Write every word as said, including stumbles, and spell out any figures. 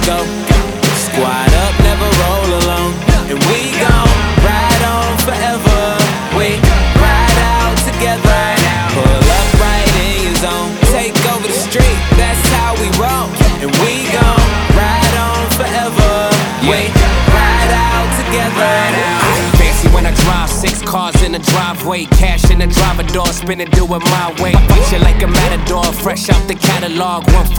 go. Squad up, never roll alone. And we gon' ride on forever. We ride out together. Pull up right in your zone. Take over the street, that's how we roll. And we gon' ride on forever. We ride out together. Fancy when I drive, six cars in the driveway, cash in the driver door, spin it, do it my way. Fight you like a matador, fresh out the catalog. One